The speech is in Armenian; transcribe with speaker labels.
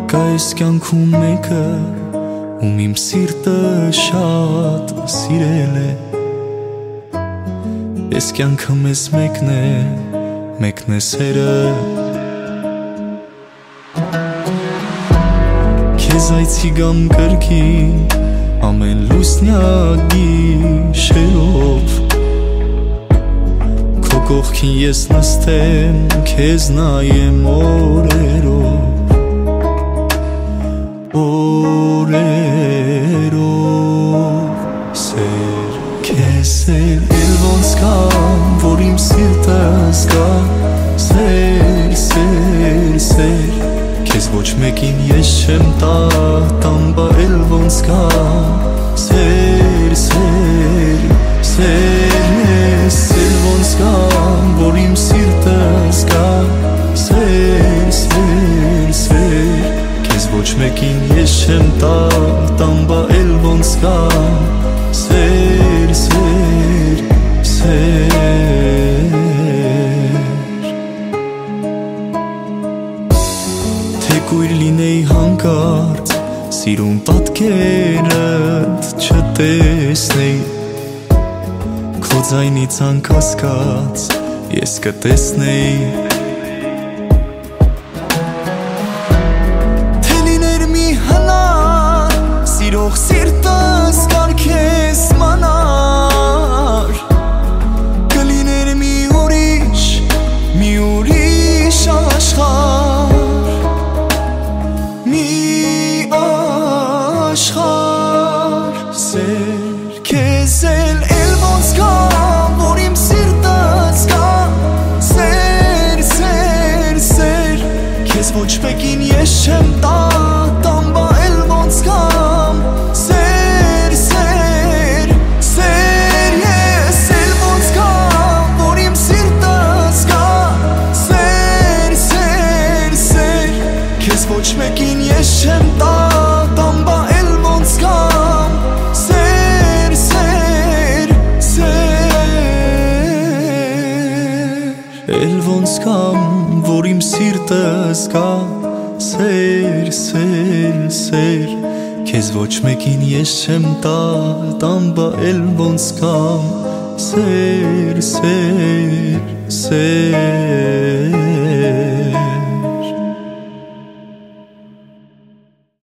Speaker 1: Կա ես կյանքում մեկը, ում իմ սիրտը շատ սիրել է։ Ես կյանքը մեզ մեկն է սերը։ Քեզ այցի գամ կրկին ամեն լուսնյակ գիշերով, քո կողքին ես նստեմ, քեզ նայեմ օրերով, սեր քեզ էլ ոնց կամ, որ իմ սիրտը զգա, սեր քեզ ոչ մեկին ես չեմ տա, տամբա էլ ոնց կամ, սեր ես էլ ոնց կամ, որ իմ սիրտը զգա, սեր քեզ ոչ մեկին ես չեմ տա, տամբա էլ ոնց կամ, սեր Թեկույր լինեի հանկարծ, սիրուն պատկերդ չտեսնեի, քո ձայնից անկասկած ես կտեսնեի, թե լիներ մի հնար, սիրող սիրտս կար քեզ մանար, կլիներ մի ուրիշ աշխարհ, սեր քեզ էլ ոնց կամ, որ իմ սիրտը զգա, սեր քեզ ոչ մեկին ես չեմ տա, տամբա էլ ոնց կամ, սեր ես էլ ոնց կամ, որ իմ սիրտը զգա, սեր քեզ ոչ մեկին ես չեմ տա, տամբա էլ ոնց կամ, էլ ոնց կամ, որ իմ սիրտը զգա, սեր քեզ ոչ մեկին ես չեմ տա, տամբա էլ ոնց կամ, սեր